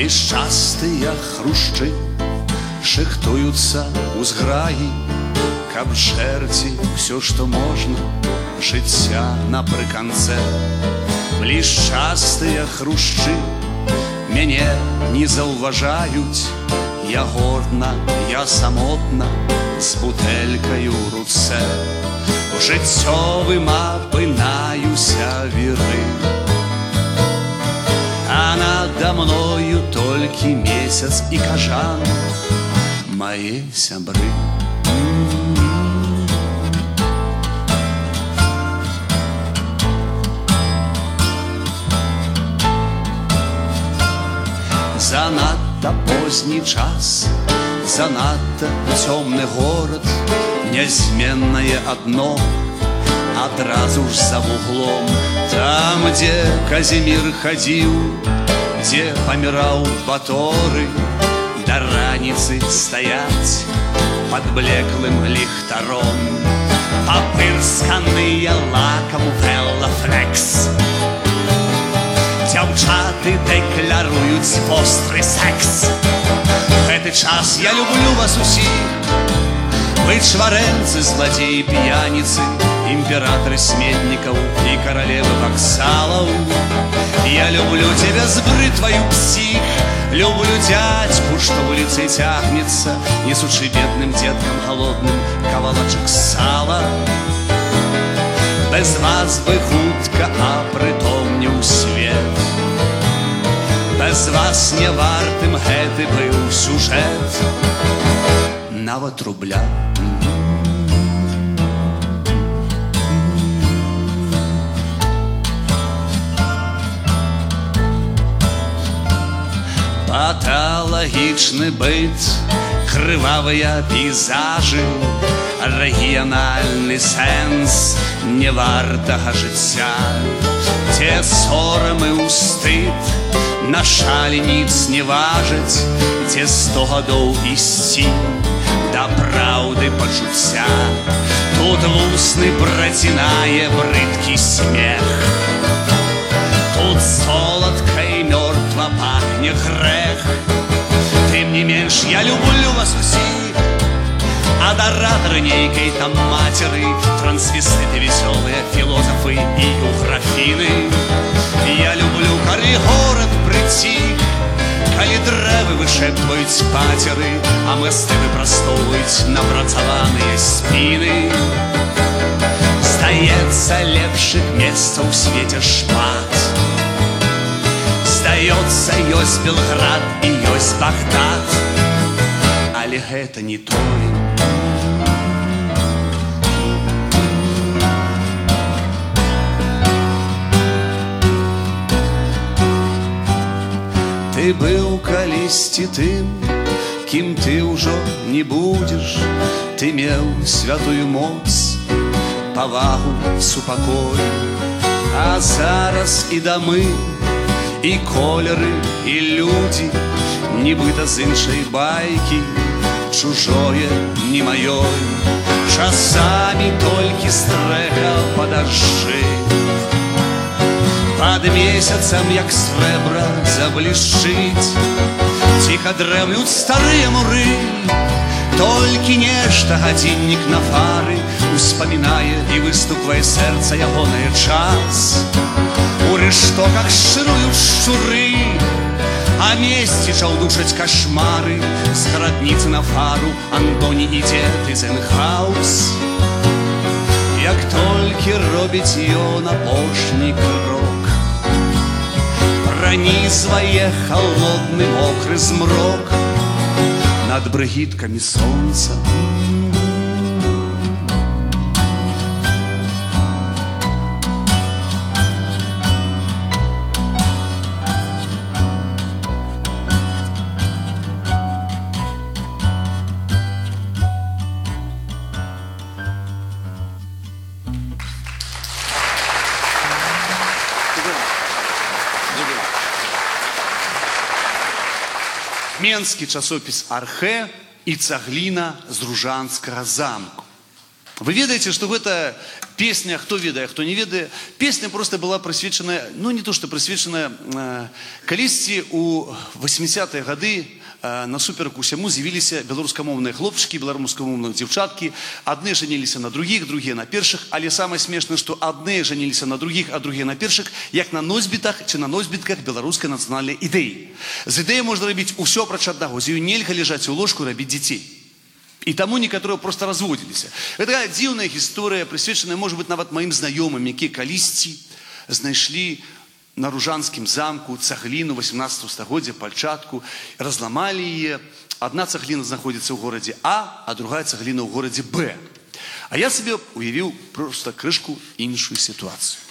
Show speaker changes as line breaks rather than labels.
Блішчастыя хрушчы шыхтуюцца ў зграі, каб жэрці ўсё, што можна, жыцця напрыканцэ. Блішчастыя хрушчы мяне не заўважаюць, я гордна, я самотна, з бутэлькаю ў руцэ. У жыццёвым апынаюся віры, а надо мною толькі месяц і кажан, мае сябры. Занадта позні час, занадта цёмны горад, нязменнае адно, адразу ж за вуглом. Там, дзе Казімір хадзіў, дзе паміраў Баторы, да раніцы стаяць пад блеклым ліхтаром папырсканыя лакам велафлекс. Дзяўчаты дэкляруюць востры секс. Гэты час я люблю вас усіх, вы чварэнцы, злодзеі, п'яніцы, імператоры сметнікаў і каралевы ваксалаў. Я люблю тебя с бритвою, псих, люблю дядьку, што вуліцай цягнецца, несучы бедным дзеткам голодным кавалачак сала. Без вас бы хутка апрытомніў свет, без вас не вартым гэты быў сюжэт, нават рубля. Паталагічны быт, крывавыя пейзажы, рэгіянальны сэнс невартага жыцця, дзе сорам і ўстыд на шалі ніц не важаць, дзе 100 гадоў ісці да праўды пачуцця. Тут вусны працінае брыдкі смех, тут соладка і мёртва пахне грэх. Тым не менш я люблю вас усіх, адаратары нейкай там мацеры, трансвестыты весёлыя, філозафы і графіны. Я люблю, калі горад прыціх, калі дрэвы вышэптваюць пацеры, а мэсты выпрастоўваюць напрацаваныя спіны. Здаецца, лепшых месцаў у свеце шмат, здаецца, ёсць Белград і ёсць Багдад, але гэта не тое. Ты быў калісьці тым, кім ты ўжо не будзеш. Ты меў святую моц, павагу, супакой, а зараз і дамы, і колеры, і людзі, нібыта з іншай байкі, чужое не маёй. Часамі толькі стрэха па дажджы, пад месяцам, як срэбра, заблішчыць. Ціха дрэмлюць старыя муры, толькі нешта гадзіннік на фары успамінае і выстуквае сэрца ягонае час. У рэштоках шчыруюць шчуры, а месцічаў душаць кашмары. З гарадніцы на фару Антоні ідзе Тызенхаус. Як толькі робіць ён апошні крок, пранізвае халодны мокры змрок над брыгіткамі сонца. Менскі часопіс «Архэ» і цагліна з Ружанскага замку.
Вы ведаеце, што гэта песня, хто ведае, хто не ведае, песня просто была прысвечаная, ну не то што прысвечаная, калісьці у 80-е гады насуперак усяму з'явіліся беларускамоўныя хлопчыкі, беларускамоўныя дзяўчаткі, адны жаніліся на другіх, другія на першых, але самае смешнае, што адны жаніліся на другіх, а другія на першых, як на носьбітах ці на носьбітках беларускай нацыянальнай ідэі. З ідэяй можна рабіць усё апроч аднаго, з ёю нельга ляжаць у ложку і рабіць дзяцей. І таму некаторыя просто разводзіліся. Гэта такая дзіўная гісторыя, прысвечаная, можа быць, нават маім знаёмым, якія калісьці знайшлі на Ружанскім замку цагліну 18 стагоддзя, пальчатку, разламалі яе. Адна цагліна знаходзіцца ў горадзе А, а другая цагліна ў горадзе Б. А я сабе уявіў просто крышку іншую сітуацыю.